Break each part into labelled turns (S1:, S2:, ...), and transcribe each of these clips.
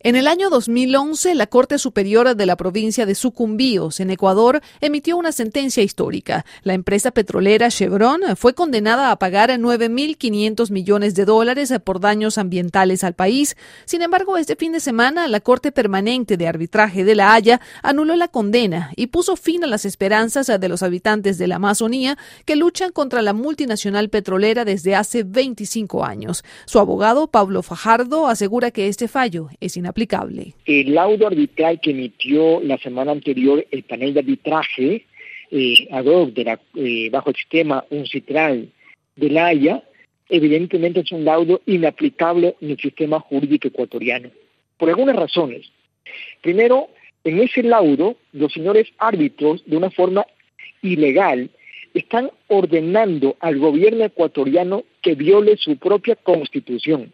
S1: En el año 2011, la Corte Superior de la provincia de Sucumbíos, en Ecuador, emitió una sentencia histórica. La empresa petrolera Chevron fue condenada a pagar $9.500 millones por daños ambientales al país. Sin embargo, este fin de semana, la Corte Permanente de Arbitraje de La Haya anuló la condena y puso fin a las esperanzas de los habitantes de la Amazonía que luchan contra la multinacional petrolera desde hace 25 años. Su abogado, Pablo Fajardo, asegura que este fallo es inaplicable.
S2: El laudo arbitral que emitió la semana anterior el panel de arbitraje ad hoc bajo el sistema UNCITRAL de La Haya, evidentemente es un laudo inaplicable en el sistema jurídico ecuatoriano, por algunas razones. Primero, en ese laudo, los señores árbitros, de una forma ilegal, están ordenando al gobierno ecuatoriano que viole su propia constitución.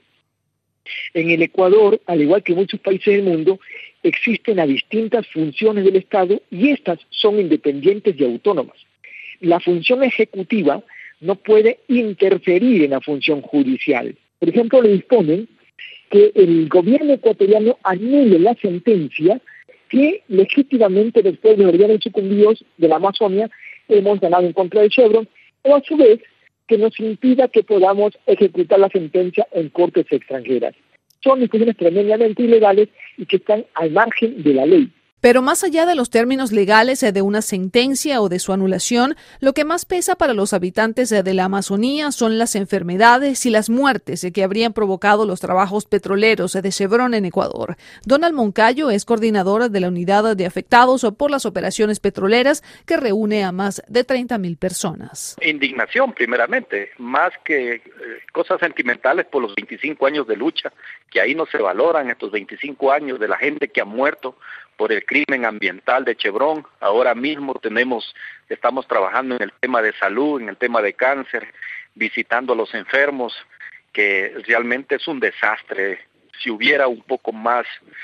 S2: En el Ecuador, al igual que en muchos países del mundo, existen las distintas funciones del Estado y estas son independientes y autónomas. La función ejecutiva no puede interferir en la función judicial. Por ejemplo, le disponen que el gobierno ecuatoriano anule la sentencia que legítimamente los pueblos originarios sucumbíos de la Amazonia hemos ganado en contra de Chevron, o a su vez que nos impida que podamos ejecutar la sentencia en cortes extranjeras. Son discusiones tremendamente ilegales y que están al margen de la ley.
S1: Pero más allá de los términos legales de una sentencia o de su anulación, lo que más pesa para los habitantes de la Amazonía son las enfermedades y las muertes que habrían provocado los trabajos petroleros de Chevron en Ecuador. Donald Moncayo es coordinador de la unidad de afectados por las operaciones petroleras que reúne a más de 30,000 personas.
S3: Indignación, primeramente, más que cosas sentimentales por los 25 años de lucha, que ahí no se valoran estos 25 años de la gente que ha muerto por el crimen ambiental de Chevron. Ahora mismo estamos trabajando en el tema de salud, en el tema de cáncer, visitando a los enfermos, que realmente es un desastre. Si hubiera un poco más,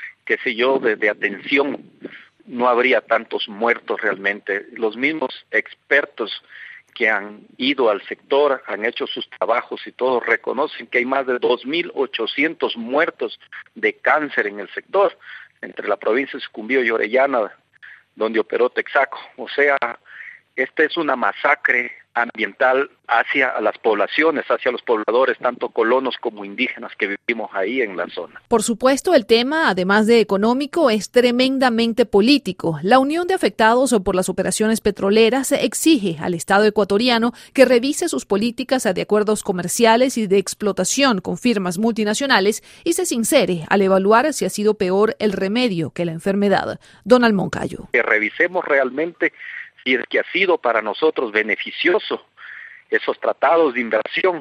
S3: de atención, no habría tantos muertos realmente. Los mismos expertos que han ido al sector, han hecho sus trabajos y todos reconocen que hay más de 2.800 muertos de cáncer en el sector, entre la provincia de Sucumbíos y Orellana, donde operó Texaco. O sea, esta es una masacre ambiental hacia las poblaciones, hacia los pobladores, tanto colonos como indígenas que vivimos ahí en la zona.
S1: Por supuesto, el tema, además de económico, es tremendamente político. La Unión de Afectados por las Operaciones Petroleras exige al Estado ecuatoriano que revise sus políticas de acuerdos comerciales y de explotación con firmas multinacionales y se sincere al evaluar si ha sido peor el remedio que la enfermedad. Donald Moncayo.
S3: Que revisemos realmente si es que ha sido para nosotros beneficioso esos tratados de inversión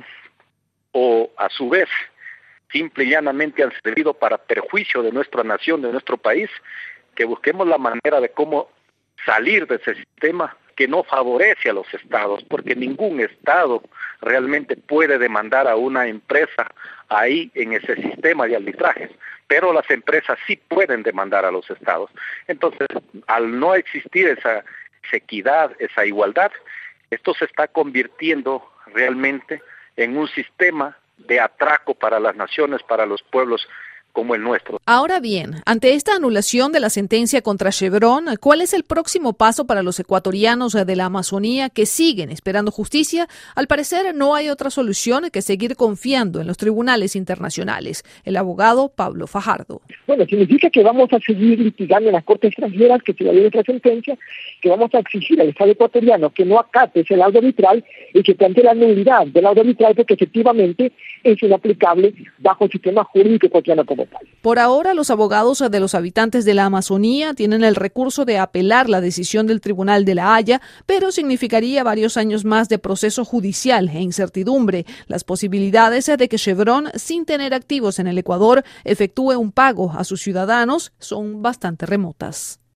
S3: o a su vez simple y llanamente han servido para perjuicio de nuestra nación, de nuestro país, que busquemos la manera de cómo salir de ese sistema que no favorece a los estados, porque ningún estado realmente puede demandar a una empresa ahí en ese sistema de arbitrajes, pero las empresas sí pueden demandar a los estados. Entonces, al no existir esa equidad, esa igualdad, esto se está convirtiendo realmente en un sistema de atraco para las naciones, para los pueblos como el nuestro.
S1: Ahora bien, ante esta anulación de la sentencia contra Chevron, ¿cuál es el próximo paso para los ecuatorianos de la Amazonía que siguen esperando justicia? Al parecer no hay otra solución que seguir confiando en los tribunales internacionales. El abogado Pablo Fajardo.
S2: Bueno, significa que vamos a seguir litigando en las cortes extranjeras, que se va a nuestra sentencia, que vamos a exigir al Estado ecuatoriano que no acate ese laudo arbitral y que plantee la nulidad del laudo arbitral porque efectivamente es inaplicable bajo el sistema jurídico ecuatoriano como tal.
S1: Por ahora, los abogados de los habitantes de la Amazonía tienen el recurso de apelar la decisión del Tribunal de La Haya, pero significaría varios años más de proceso judicial e incertidumbre. Las posibilidades de que Chevron, sin tener activos en el Ecuador, efectúe un pago a sus ciudadanos son bastante remotas.